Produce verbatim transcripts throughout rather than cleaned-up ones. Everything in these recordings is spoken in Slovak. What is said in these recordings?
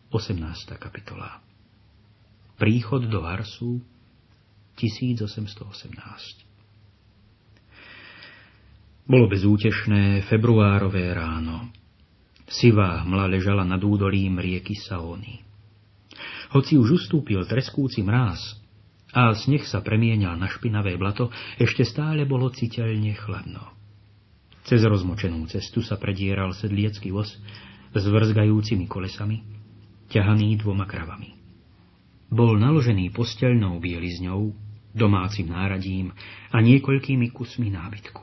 osemnásta kapitola. Príchod do Arsu tisícosemstoosemnásť. Bolo bezútešné februárové ráno. Sivá hmla ležala nad údolím rieky Saony. Hoci už ustúpil treskúci mráz a sneh sa premieňal na špinavé blato, ešte stále bolo citeľne chladno. Cez rozmočenú cestu sa predieral sedliecky voz s vrzgajúcimi kolesami, ťahaný dvoma kravami. Bol naložený posteľnou bielizňou, domácim náradím a niekoľkými kusmi nábytku.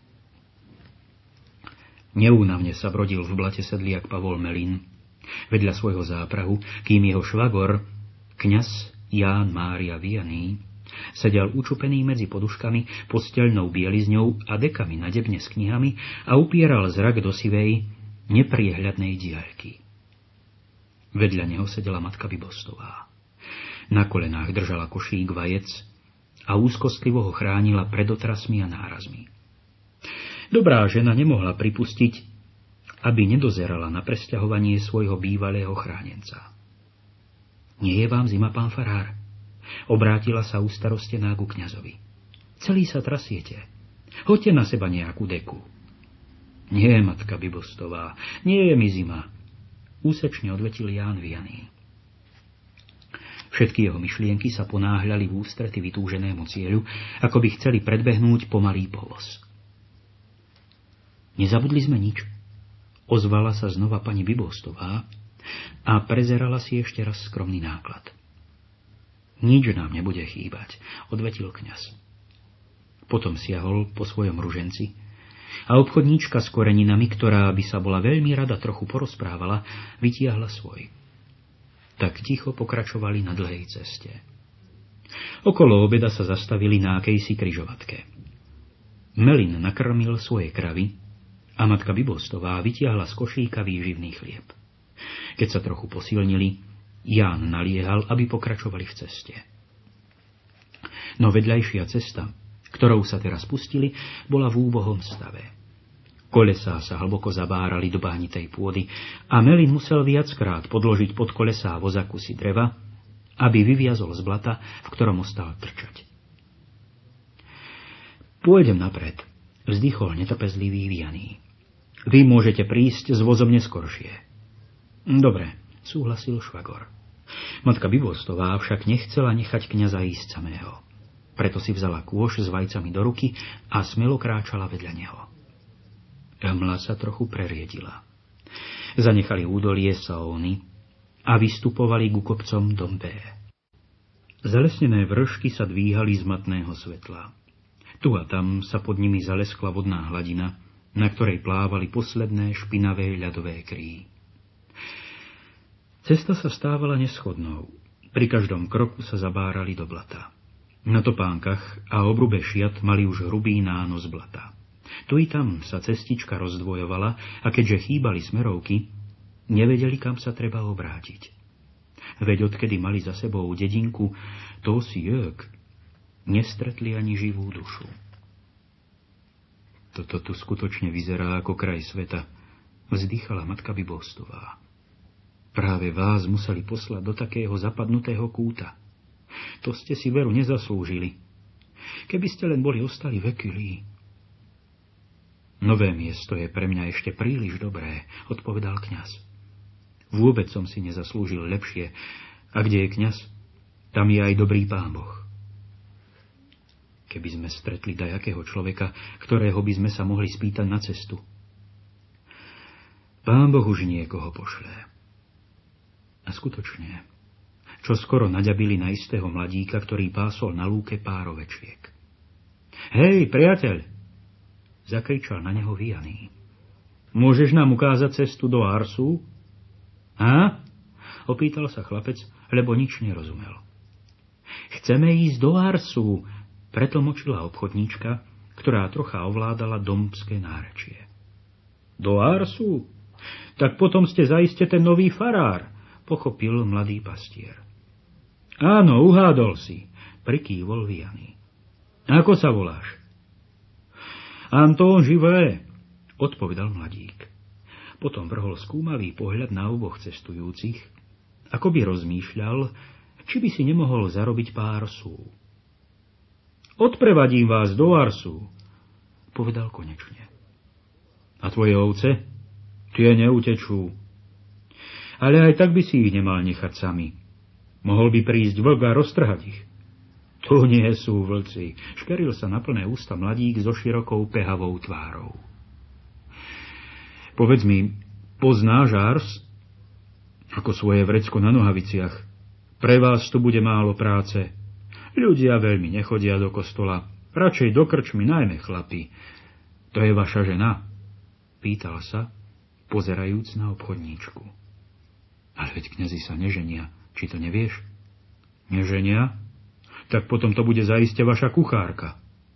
Neúnavne sa brodil v blate sedliak Pavol Melin vedľa svojho záprahu, kým jeho švagor, kňaz Ján Mária Vianney, sedel učupený medzi poduškami, posteľnou bielizňou a dekami nadebne s knihami a upieral zrak do sivej, nepriehľadnej diaľky. Vedľa neho sedela matka Bybostová. Na kolenách držala košík vajec a úzkostlivo ho chránila pred otrasmi a nárazmi. Dobrá žena nemohla pripustiť, aby nedozerala na presťahovanie svojho bývalého chránenca. Nie je vám zima, pán farár? Obrátila sa ustarostená ku kňazovi. Celý sa trasiete. Hoďte na seba nejakú deku. Nie, matka Bybostová, nie je mi zima, úsečne odvetil Ján Vianney. Všetky jeho myšlienky sa ponáhľali v ústrety vytúženému cieľu, ako by chceli predbehnúť pomalý povoz. Nezabudli sme nič, ozvala sa znova pani Bybostová a prezerala si ešte raz skromný náklad. Nič nám nebude chýbať, odvetil kňaz. Potom siahol po svojom ruženci a obchodníčka s koreninami, ktorá by sa bola veľmi rada trochu porozprávala, vytiahla svoj. Tak ticho pokračovali na dlhej ceste. Okolo obeda sa zastavili na akejsi križovatke. Melin nakrmil svoje kravy a matka Bybostová vytiahla z košíka výživný chlieb. Keď sa trochu posilnili, Ján naliehal, aby pokračovali v ceste. No vedľajšia cesta, ktorou sa teraz pustili, bola v úbohom stave. Kolesá sa hlboko zabárali do bahnitej pôdy a Melin musel viackrát podložiť pod kolesá voza kusy dreva, aby vyviazol z blata, v ktorom ostal trčať. Pôjdem napred, vzdychol netrpezlivý Vianney. Vy môžete prísť s vozom neskoršie. Dobre, súhlasil švagor. Matka Bybostová však nechcela nechať kňaza ísť samého. Preto si vzala kôš s vajcami do ruky a smelo kráčala vedľa neho. Hmla sa trochu preriedila. Zanechali údolie Saony a vystupovali ku kopcom Dombé. Zalesnené vršky sa dvíhali z matného svetla. Tu a tam sa pod nimi zaleskla vodná hladina, na ktorej plávali posledné špinavé ľadové kríhy. Cesta sa stávala neschodnou. Pri každom kroku sa zabárali do blata. Na topánkach a obrube šiat mali už hrubý nános blata. Tu i tam sa cestička rozdvojovala a keďže chýbali smerovky, nevedeli, kam sa treba obrátiť. Veď odkedy mali za sebou dedinku Tosiek, nestretli ani živú dušu. Toto tu skutočne vyzerá ako kraj sveta, vzdychala matka Bybostová. Práve vás museli poslať do takého zapadnutého kúta. To ste si veru nezaslúžili. Keby ste len boli ostali v Ekylii. Nové miesto je pre mňa ešte príliš dobré, odpovedal kňaz. Vôbec som si nezaslúžil lepšie. A kde je kňaz, tam je aj dobrý Pán Boh. Keby sme stretli dajakého človeka, ktorého by sme sa mohli spýtať na cestu. Pán Boh už niekoho pošle. A skutočne, čo skoro naďabili na istého mladíka, ktorý pásol na lúke pár ovečiek. Hej, priateľ, zakričal na neho Vianney. Môžeš nám ukázať cestu do Arsu? Á? Opýtal sa chlapec, lebo nič nerozumel. Chceme ísť do Arsu, pretlmočila obchodníčka, ktorá trocha ovládala dombské nárečie. Do Arsu? Tak potom ste zaiste ten nový farár, pochopil mladý pastier. Áno, uhádol si, prikývol Vianney. Ako sa voláš? Antón Živé, odpovedal mladík. Potom vrhol skúmavý pohľad na oboch cestujúcich ako by rozmýšľal, či by si nemohol zarobiť pár sú. Odprevadím vás do Arsu, povedal konečne. A tvoje ovce? Tie neutečú. Ale aj tak by si ich nemal nechať sami. Mohol by prísť vlk a roztrhať ich. Tu nie sú vlci, škeril sa na plné ústa mladík so širokou pehavou tvárou. Povedz mi, poznáš Ars? Ako svoje vrecko na nohaviciach. Pre vás tu bude málo práce. Ľudia veľmi nechodia do kostola, radšej do krčmy, najmä chlapi. To je vaša žena? Pýtal sa, pozerajúc na obchodníčku. Ale veď kňazi sa neženia, či to nevieš? Neženia? Tak potom to bude zaiste vaša kuchárka.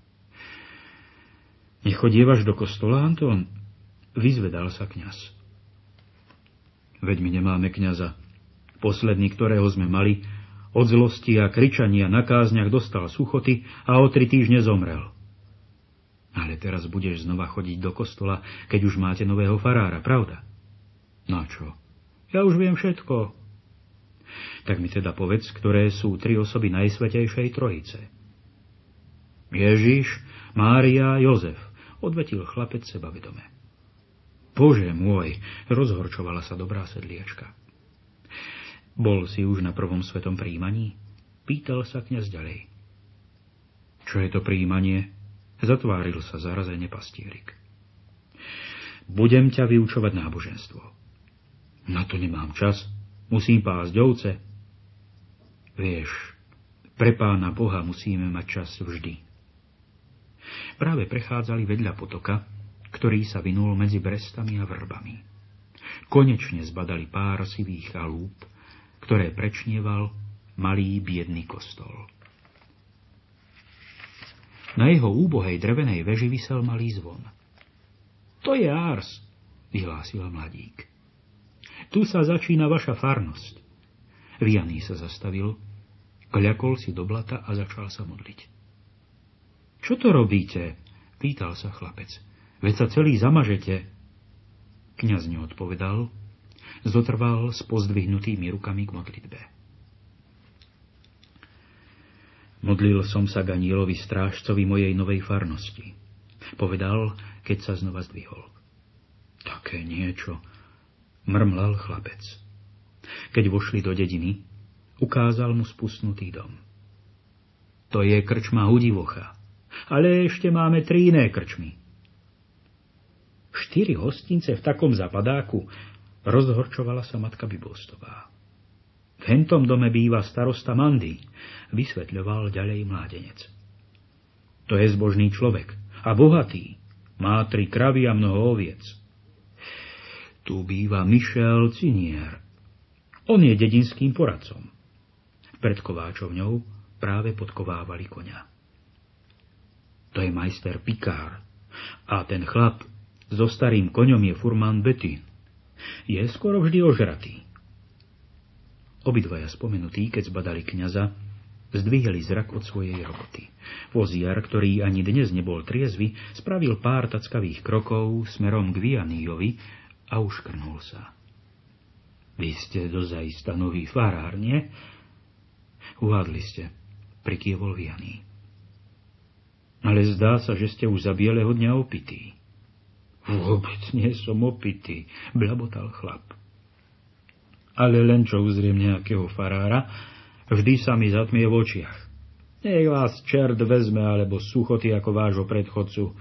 Nechodievaš do kostola, Anton? Vyzvedal sa kňaz. Veď my nemáme kňaza. Posledný, ktorého sme mali, od zlosti a kričania na kázniach dostal suchoty a o tri týždne zomrel. Ale teraz budeš znova chodiť do kostola, keď už máte nového farára, pravda? No čo? Ja už viem všetko. Tak mi teda povedz, ktoré sú tri osoby Najsvätejšej Trojice. Ježiš, Mária, Jozef, odvetil chlapec sebavedome. Bože môj, rozhorčovala sa dobrá sedliačka. Bol si už na prvom svetom prijímaní? Pýtal sa kňaz ďalej. Čo je to prijímanie? Zatváril sa zarazene pastierik. Budem ťa vyučovať náboženstvo. Na to nemám čas. Musím pásť ovce. Vieš, pre Pána Boha musíme mať čas vždy. Práve prechádzali vedľa potoka, ktorý sa vinul medzi brestami a vrbami. Konečne zbadali pár sivých chalúp, ktoré prečnieval malý biedný kostol. Na jeho úbohej drevenej veži visel malý zvon. To je Ars, vyhlásil mladík. Tu sa začína vaša farnosť. Vianý sa zastavil, kľakol si do blata a začal sa modliť. Čo to robíte? Pýtal sa chlapec. Veď sa celý zamažete. Kňaz neodpovedal, zotrval s pozdvihnutými rukami k modlitbe. Modlil som sa k anílovi strážcovi mojej novej farnosti, povedal, keď sa znova zdvihol. Také niečo, mrmlal chlapec. Keď vošli do dediny, ukázal mu spustnutý dom. To je krčma Hudivocha, ale ešte máme tri iné krčmy. Štyri hostince v takom zapadáku, rozhorčovala sa matka Bibostová. V hentom dome býva starosta Mandy, vysvetľoval ďalej mládenec. To je zbožný človek a bohatý, má tri kravy a mnoho oviec. Tu býva Michel Cinier. On je dedinským poradcom. Pred kováčovňou práve podkovávali koňa. To je majster Picard a ten chlap so starým koňom je furman Betin. Je skoro vždy ožratý. Obidvaja spomenutí, keď zbadali kňaza, zdvihli zrak od svojej roboty. Voziar, ktorý ani dnes nebol triezvy, spravil pár tackavých krokov smerom k Vianíjovi a uškrnul sa. Vy ste dozaista nový farár, nie? Uhádli ste, prikievol Vianý. Ale zdá sa, že ste už za bieleho dňa opitý. Vôbec nie som opitý, blabotal chlap. Ale len čo uzriem nejakého farára, vždy sa mi zatmie v očiach. Nech vás čert vezme, alebo suchoty ako vášho predchodcu.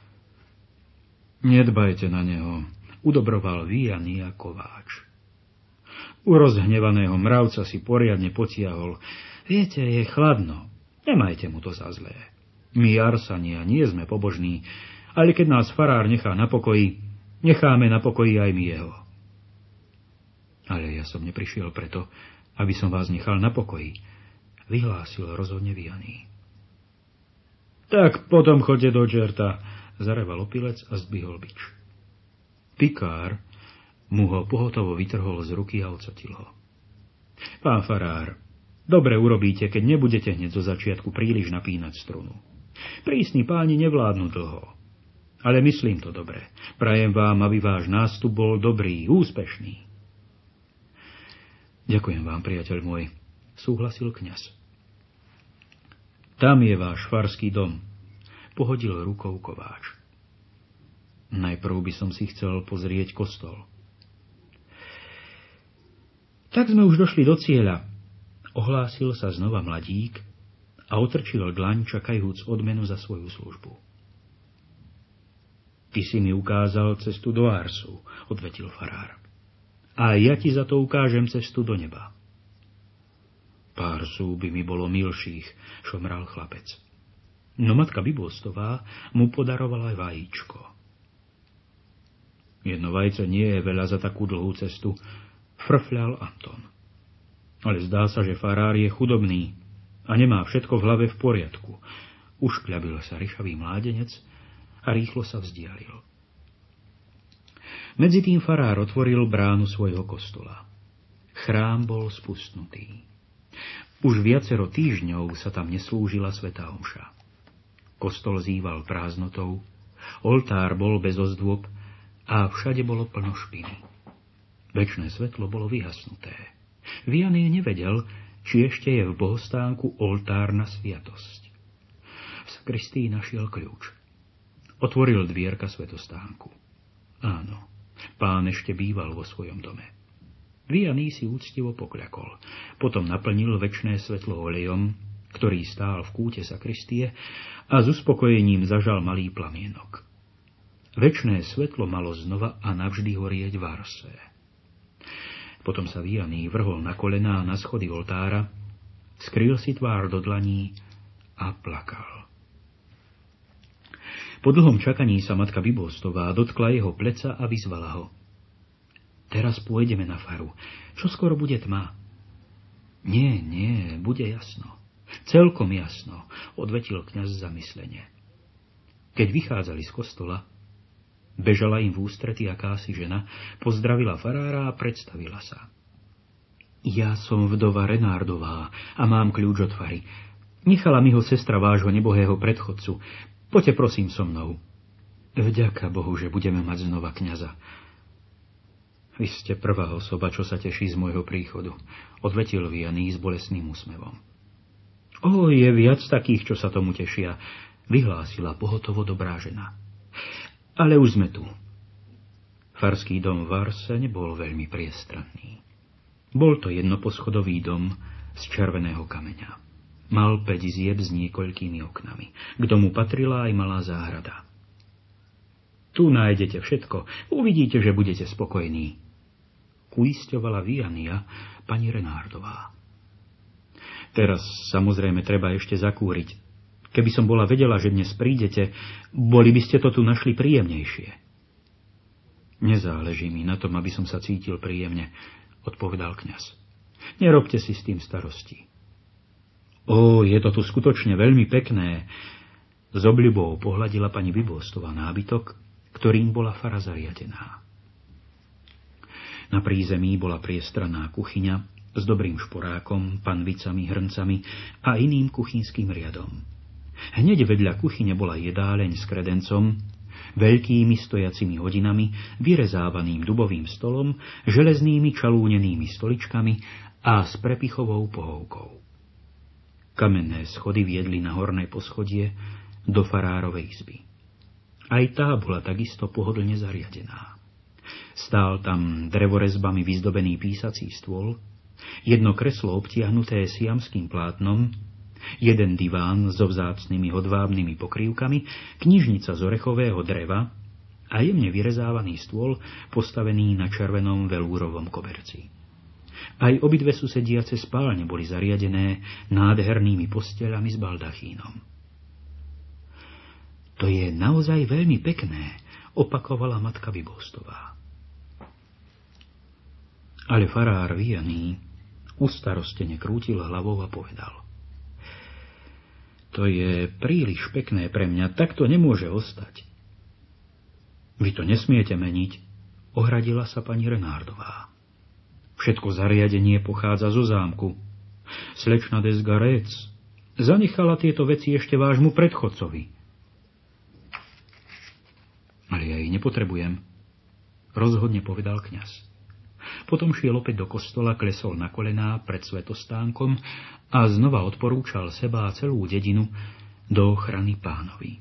Nedbajte na neho, udobroval Vianý a kováč. U rozhnevaného mravca si poriadne potiahol. Viete, je chladno, nemajte mu to za zlé. My Arsania nie sme pobožní, ale keď nás farár nechá na pokoji, necháme na pokoji aj my jeho. Ale ja som neprišiel preto, aby som vás nechal na pokoji, vyhlásil rozhodne Vianý. Tak potom choďte do čerta, zareval opilec a zdvihol bič. Picard mu ho pohotovo vytrhol z ruky a odsatil ho. Pán farár, dobre urobíte, keď nebudete hneď zo začiatku príliš napínať strunu. Prísni páni nevládnu dlho. Ale myslím to dobre. Prajem vám, aby váš nástup bol dobrý, úspešný. Ďakujem vám, priateľ môj, súhlasil kňaz. Tam je váš farský dom, pohodil rukou kováč. Najprv by som si chcel pozrieť kostol. Tak sme už došli do cieľa, ohlásil sa znova mladík a otrčil dlaň, čakajúc odmenu za svoju službu. Ty si mi ukázal cestu do Arsu, odvetil farár. A ja ti za to ukážem cestu do neba. Pár sú by mi bolo milších, šomral chlapec. No matka Bibostová mu podarovala vajíčko. Jedno vajce nie je veľa za takú dlhú cestu, frfľal Anton. Ale zdá sa, že farár je chudobný a nemá všetko v hlave v poriadku. Uškľabil sa ryšavý mládenec a rýchlo sa vzdialil. Medzitým farár otvoril bránu svojho kostola. Chrám bol spustnutý. Už viacero týždňov sa tam neslúžila svätá omša. Kostol zýval prázdnotou, oltár bol bez ozdôb a všade bolo plno špiny. Večné svetlo bolo vyhasnuté. Vianney nevedel, či ešte je v bohostánku oltárna sviatosť. V sakristii našiel kľúč. Otvoril dvierka svätostánku. Áno, pán ešte býval vo svojom dome. Vianney si úctivo pokľakol. Potom naplnil večné svetlo olejom, ktorý stál v kúte sakristie, a s uspokojením zažal malý plamienok. Večné svetlo malo znova a navždy horieť v Arse. Potom sa Vianney vrhol na kolená na schody oltára, skryl si tvár do dlaní a plakal. Po dlhom čakaní sa matka Bibostová dotkla jeho pleca a vyzvala ho. Teraz pôjdeme na faru. Čo skoro bude tma? Nie, nie, bude jasno. Celkom jasno, odvetil kňaz zamyslene. Keď vychádzali z kostola, bežala im v ústrety akási žena, pozdravila farára a predstavila sa. Ja som vdova Renárdová a mám kľúč od fary. Nechala mi ho sestra vášho nebohého predchodcu. Poďte prosím so mnou. Vďaka Bohu, že budeme mať znova kňaza. Vy ste prvá osoba, čo sa teší z môjho príchodu, odvetil Vianney s bolestným úsmevom. O, je viac takých, čo sa tomu tešia, vyhlásila pohotovo dobrá žena. Ale už sme tu. Farský dom v Arse nebol veľmi priestranný. Bol to jednoposchodový dom z červeného kameňa. Mal päť izieb s niekoľkými oknami. K domu patrila aj malá záhrada. Tu nájdete všetko. Uvidíte, že budete spokojní, uisťovala Vianneyja pani Renárdová. Teraz samozrejme treba ešte zakúriť. Keby som bola vedela, že dnes prídete, boli by ste to tu našli príjemnejšie. Nezáleží mi na tom, aby som sa cítil príjemne, odpovedal kňaz. Nerobte si s tým starosti. Ó, je to tu skutočne veľmi pekné. S obľubou pohľadila pani Bibostová nábytok, ktorým bola fara zariadená. Na prízemí bola priestranná kuchyňa s dobrým šporákom, panvicami, hrncami a iným kuchynským riadom. Hneď vedľa kuchyne bola jedáleň s kredencom, veľkými stojacimi hodinami, vyrezávaným dubovým stolom, železnými čalúnenými stoličkami a s prepichovou pohovkou. Kamenné schody viedli na horné poschodie do farárovej izby. Aj tá bola takisto pohodlne zariadená. Stál tam drevorezbami vyzdobený písací stôl, jedno kreslo obtiahnuté siamským plátnom, jeden diván so vzácnymi hodvábnymi pokrývkami, knižnica z orechového dreva a jemne vyrezávaný stôl postavený na červenom velúrovom koberci. Aj obidve susediace spálne boli zariadené nádhernými posteľami s baldachínom. To je naozaj veľmi pekné, opakovala matka Bibostová. Ale farár Vianney ustarostene krútil hlavou a povedal. To je príliš pekné pre mňa, tak to nemôže ostať. Vy to nesmiete meniť, ohradila sa pani Renárdová. Všetko zariadenie pochádza zo zámku. Slečna Desgarec zanechala tieto veci ešte vášmu predchodcovi. Ale ja ich nepotrebujem, rozhodne povedal kňaz. Potom šiel opäť do kostola, klesol na kolená pred svetostánkom a znova odporúčal seba a celú dedinu do ochrany Pánovi.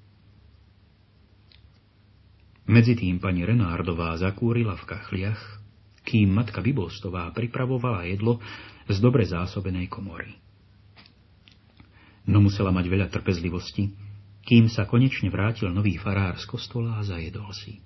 Medzitým pani Renárdová zakúrila v kachliach, kým matka Bybostová pripravovala jedlo z dobre zásobenej komory. No musela mať veľa trpezlivosti, kým sa konečne vrátil nový farár z kostola a zajedol si.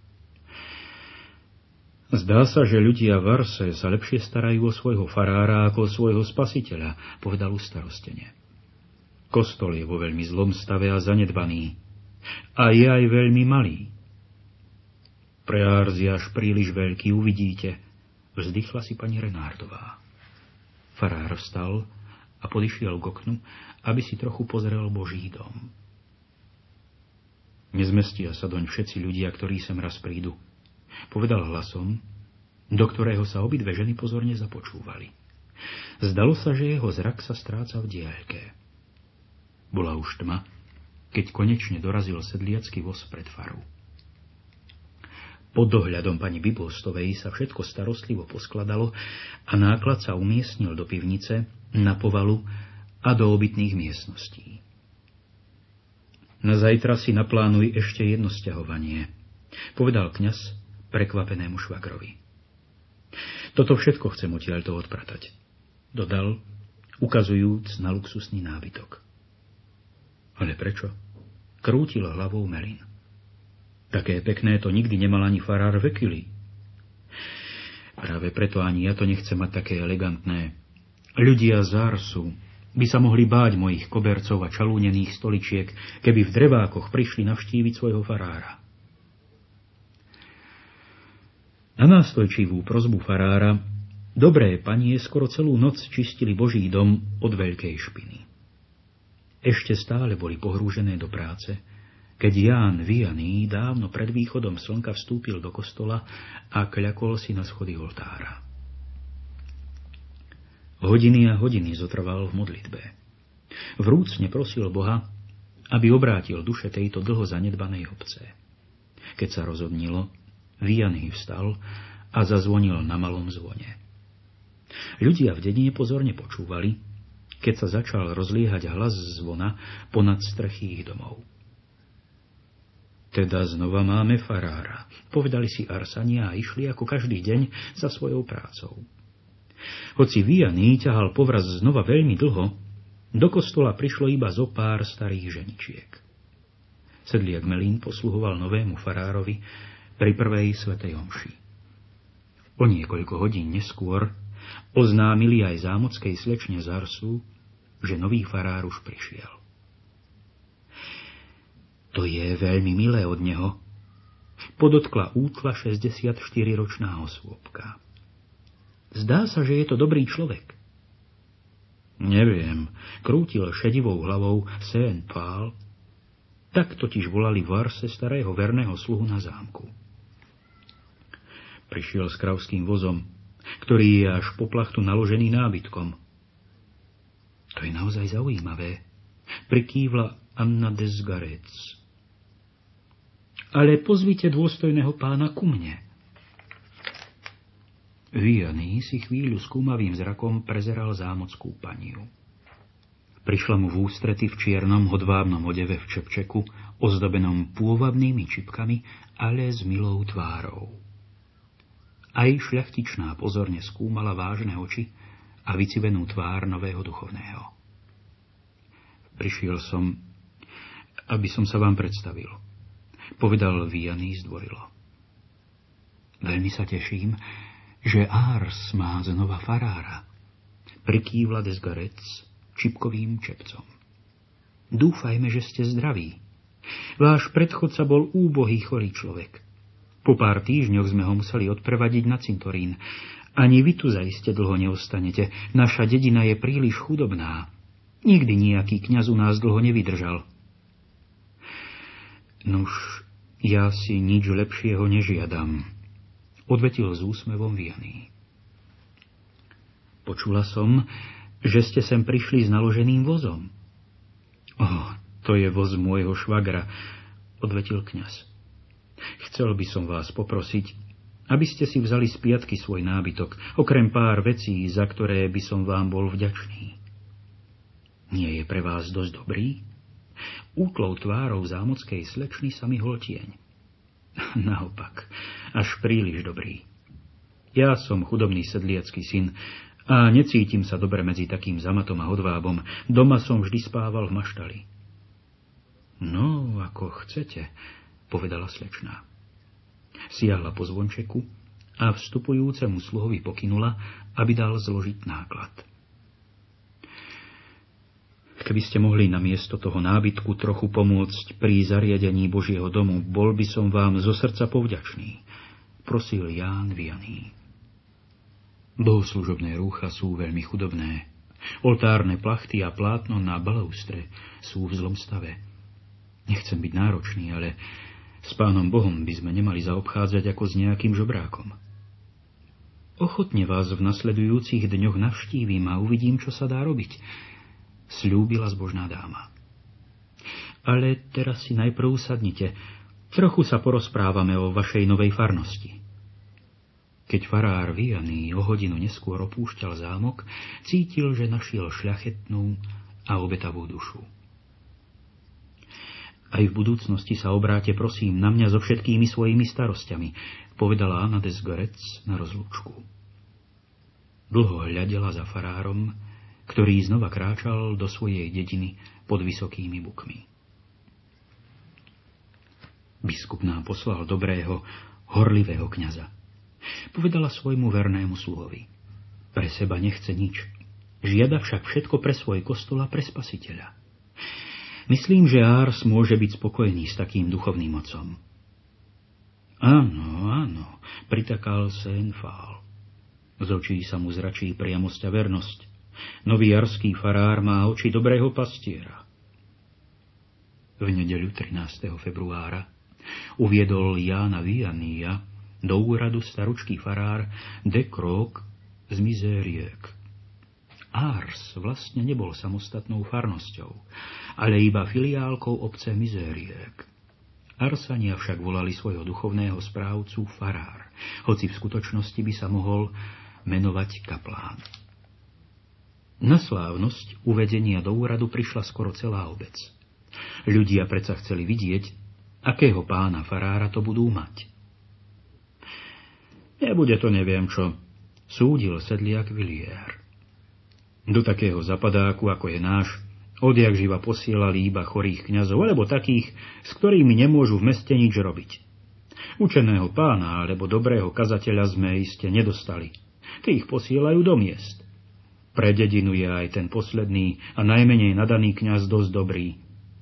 Zdá sa, že ľudia v Arse sa lepšie starajú o svojho farára ako o svojho spasiteľa, povedal ustarostene. Kostol je vo veľmi zlom stave a zanedbaný. A je aj veľmi malý. Pre Ars je až príliš veľký, uvidíte, vzdychla si pani Renárdová. Farár vstal a podišiel k oknu, aby si trochu pozrel Boží dom. Nezmestia sa doň všetci ľudia, ktorí sem raz prídu, povedal hlasom, do ktorého sa obidve ženy pozorne započúvali. Zdalo sa, že jeho zrak sa stráca v diaľke. Bola už tma, keď konečne dorazil sedliacky voz pred faru. Pod dohľadom pani Bybostovej sa všetko starostlivo poskladalo a náklad sa umiestnil do pivnice, na povalu a do obytných miestností. Na zajtra si naplánuj ešte jedno sťahovanie, povedal kňaz prekvapenému švagrovi. Toto všetko chcem odtiaľto odpratať, dodal, ukazujúc na luxusný nábytok. Ale prečo? Krútil hlavou Melin. Také pekné to nikdy nemal ani farár Vekili. Práve preto ani ja to nechcem mať také elegantné. Ľudia z Arsu by sa mohli báť mojich kobercov a čalúnených stoličiek, keby v drevákoch prišli navštíviť svojho farára. Na nástojčivú prosbu farára dobré panie skoro celú noc čistili Boží dom od veľkej špiny. Ešte stále boli pohrúžené do práce, keď Ján Vianney dávno pred východom slnka vstúpil do kostola a kľakol si na schody oltára. Hodiny a hodiny zotrval v modlitbe. Vrúcne prosil Boha, aby obrátil duše tejto dlho zanedbanej obce. Keď sa rozhodnilo, Vianney vstal a zazvonil na malom zvone. Ľudia v dedine pozorne počúvali, keď sa začal rozliehať hlas zvona ponad strechy ich domov. Teda znova máme farára, povedali si Arsania a išli ako každý deň za svojou prácou. Hoci Vianney ťahal povraz znova veľmi dlho, do kostola prišlo iba zo pár starých ženičiek. Sedliak Melín posluhoval novému farárovi pri prvej svätej omši. O niekoľko hodín neskôr oznámili aj zámockej slečne z Arsu, že nový farár už prišiel. To je veľmi milé od neho, podotkla útla šesťdesiatštyriročná osôbka. Zdá sa, že je to dobrý človek. Neviem, krútil šedivou hlavou Saint-Paul. Tak totiž volali v Arse starého verného sluhu na zámku. Prišiel s kravským vozom, ktorý je až po plachtu naložený nábytkom. To je naozaj zaujímavé, prikývla Anna Desgarec. Ale pozvite dôstojného pána ku mne. Vianney si chvíľu skúmavým zrakom prezeral zámockú paniu. Prišla mu v ústrety v čiernom hodvábnom odeve v čepčeku, ozdobenom pôvabnými čipkami, ale s milou tvárou. Aj šľachtičná pozorne skúmala vážne oči a vycivenú tvár nového duchovného. Prišiel som, aby som sa vám predstavil, povedal Vianney zdvorilo. Veľmi sa teším, že Ars má znova farára, prikývla Desgarec čipkovým čepcom. Dúfajme, že ste zdraví. Váš predchodca bol úbohý chorý človek. Po pár týždňoch sme ho museli odprevadiť na cintorín. Ani vy tu zaiste dlho neostanete. Naša dedina je príliš chudobná. Nikdy nejaký kňaz u nás dlho nevydržal. Nuž, ja si nič lepšieho nežiadam, odvetil s úsmevom Vianney. Počula som, že ste sem prišli s naloženým vozom. Oh, to je voz môjho švagra, odvetil kňaz. Chcel by som vás poprosiť, aby ste si vzali z piatky svoj nábytok, okrem pár vecí, za ktoré by som vám bol vďačný. Nie je pre vás dosť dobrý? Útlou tvárou zámockej slečny sa mi hol tieň. Naopak, až príliš dobrý. Ja som chudobný sedliacky syn a necítim sa dobre medzi takým zamatom a hodvábom. Doma som vždy spával v maštali. No, ako chcete, povedala slečná. Siahla po zvončeku a vstupujúcemu sluhovi pokynula, aby dal zložiť náklad. Keby ste mohli namiesto toho nábytku trochu pomôcť pri zariadení Božieho domu, bol by som vám zo srdca povďačný, prosil Ján Vianney. Bohoslužobné rúcha sú veľmi chudobné. Oltárne plachty a plátno na balaustre sú v zlom stave. Nechcem byť náročný, ale s Pánom Bohom by sme nemali zaobchádzať ako s nejakým žobrákom. Ochotne vás v nasledujúcich dňoch navštívim a uvidím, čo sa dá robiť, sľúbila zbožná dáma. Ale teraz si najprv sadnite. Trochu sa porozprávame o vašej novej farnosti. Keď farár Vianney o hodinu neskôr opúšťal zámok, cítil, že našiel šľachetnú a obetavú dušu. Aj v budúcnosti sa obráte, prosím, na mňa so všetkými svojimi starosťami, povedala Anna des Gorec na rozlúčku. Dlho hľadela za farárom, ktorý znova kráčal do svojej dediny pod vysokými bukmi. Biskup nám poslal dobrého, horlivého kňaza. Povedala svojmu vernému sluhovi. Pre seba nechce nič. Žiada však všetko pre svoj kostol a pre Spasiteľa. Myslím, že Ars môže byť spokojný s takým duchovným otcom. Áno, áno, pritakal Saint-Phal. Z očí sa mu zračí priamosť a vernosť. Nový arský farár má oči dobrého pastiera. V nedeľu trinásteho februára uviedol Jána Vianneya do úradu staručký farár de Croc z Mizériek. Ars vlastne nebol samostatnou farnosťou, ale iba filiálkou obce Mizériek. Arsania však volali svojho duchovného správcu farár, hoci v skutočnosti by sa mohol menovať kaplán. Na slávnosť uvedenia do úradu prišla skoro celá obec. Ľudia predsa chceli vidieť, akého pána farára to budú mať. Nebude to neviem čo, súdil sedliak Villiers. Do takého zapadáku, ako je náš, odjak živa posielali iba chorých kňazov, alebo takých, s ktorými nemôžu v meste nič robiť. Učeného pána alebo dobrého kazateľa sme iste nedostali. Tí ich posielajú do miest. Pre dedinu je aj ten posledný a najmenej nadaný kňaz dosť dobrý.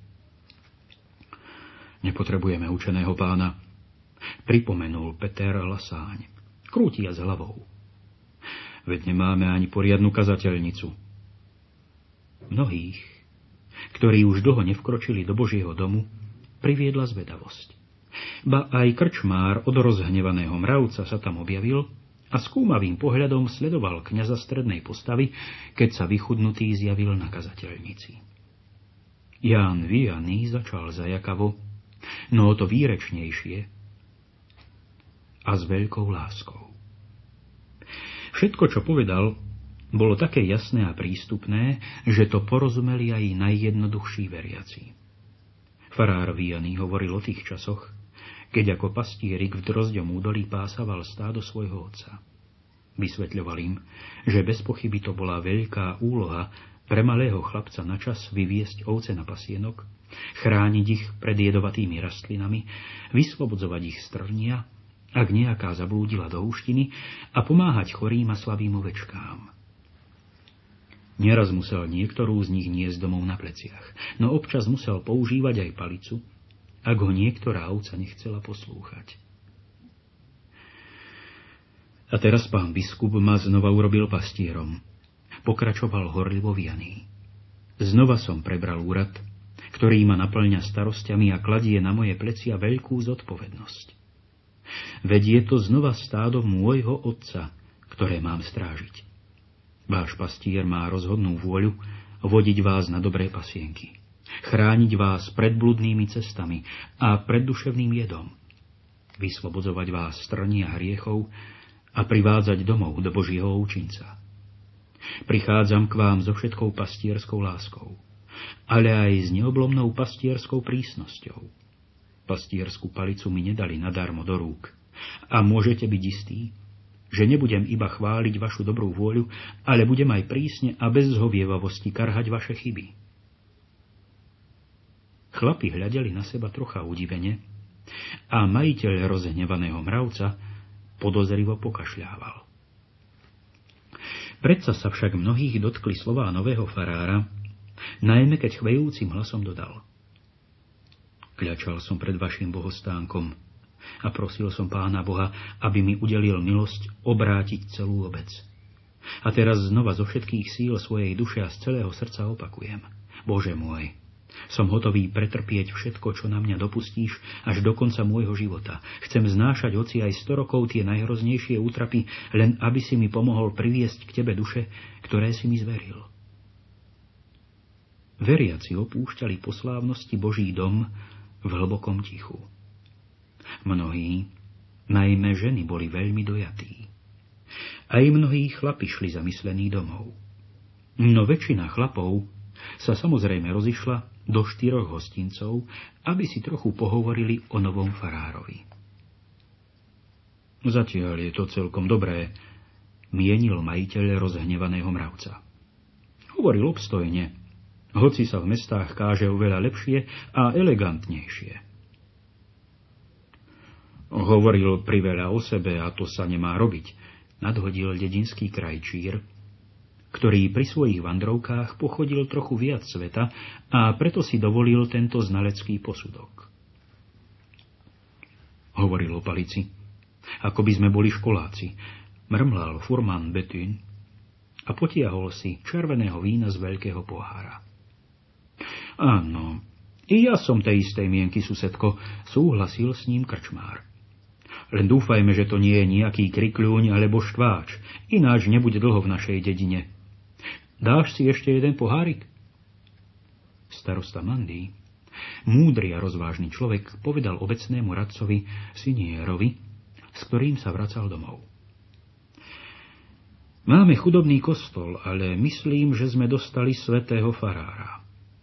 Nepotrebujeme učeného pána, pripomenul Peter Lasáň, krútia s hlavou. Veď nemáme ani poriadnu kazateľnicu. Mnohých, ktorí už dlho nevkročili do Božieho domu, priviedla zvedavosť. Ba aj krčmár od rozhnevaného mravca sa tam objavil a skúmavým pohľadom sledoval kňaza strednej postavy, keď sa vychudnutý zjavil na kazateľnici. Ján Vianney začal zajakavo, no o to výrečnejšie a s veľkou láskou. Všetko, čo povedal, bolo také jasné a prístupné, že to porozumeli aj najjednoduchší veriaci. Farár Vianney hovoril o tých časoch, keď ako pastierik v Drozďom údolí pásaval stádo svojho otca. Vysvetľoval im, že bez pochyby to bola veľká úloha pre malého chlapca na čas vyviesť ovce na pasienok, chrániť ich pred jedovatými rastlinami, vyslobodzovať ich z trnia, ak nejaká zablúdila do úštiny, a pomáhať chorým a slabým ovečkám. Nieraz musel niektorú z nich niesť domov na pleciach, no občas musel používať aj palicu, ak ho niektorá ovca nechcela poslúchať. A teraz pán biskup ma znova urobil pastierom. Pokračoval horlivo Vianney. Znova som prebral úrad, ktorý ma naplňa starosťami a kladie na moje plecia veľkú zodpovednosť. Veď je to znova stádo môjho otca, ktoré mám strážiť. Váš pastier má rozhodnú vôľu vodiť vás na dobré pasienky, chrániť vás pred bludnými cestami a pred duševným jedom. vyslobodzovať vás z trní a hriechov a privádzať domov do Božieho účinca. Prichádzam k vám so všetkou pastierskou láskou, ale aj s neoblomnou pastierskou prísnosťou. Pastierskú palicu mi nedali nadarmo do rúk a môžete byť istí, že nebudem iba chváliť vašu dobrú vôľu, ale budem aj prísne a bez zhovievavosti karhať vaše chyby. Chlapi hľadeli na seba trocha udivene a majiteľ rozhnevaného mravca podozrivo pokašľával. Predsa sa však mnohých dotkli slová nového farára, najmä keď chvejúcim hlasom dodal: Kľačal som pred vašim bohostánkom a prosil som Pána Boha, aby mi udelil milosť obrátiť celú obec. A teraz znova zo všetkých síl svojej duše a z celého srdca opakujem: Bože môj, som hotový pretrpieť všetko, čo na mňa dopustíš, až do konca môjho života. Chcem znášať hoci aj sto rokov tie najhroznejšie útrapy, len aby si mi pomohol priviesť k tebe duše, ktoré si mi zveril. Veriaci opúšťali po slávnosti Boží dom v hlbokom tichu. Mnohí, najmä ženy, boli veľmi dojatí. Aj mnohí chlapi šli zamyslení domov. No väčšina chlapov sa samozrejme rozišla do štyroch hostincov, aby si trochu pohovorili o novom farárovi. Zatiaľ je to celkom dobré, mienil majiteľ rozhnevaného mravca. Hovoril obstojne, hoci sa v mestách káže oveľa lepšie a elegantnejšie. Hovoril priveľa o sebe a to sa nemá robiť, nadhodil dedinský krajčír, ktorý pri svojich vandrovkách pochodil trochu viac sveta a preto si dovolil tento znalecký posudok. Hovoril o palici, ako by sme boli školáci, mrmlal furman Betún a potiahol si červeného vína z veľkého pohára. Áno, i ja som tej istej mienky, susedko, súhlasil s ním krčmár. Len dúfajme, že to nie je nejaký krikľúň alebo štváč, ináč nebude dlho v našej dedine. Dáš si ešte jeden pohárik? Starosta Mandy, múdry a rozvážny človek, povedal obecnému radcovi Sinierovi, s ktorým sa vracal domov. Máme chudobný kostol, ale myslím, že sme dostali svätého farára.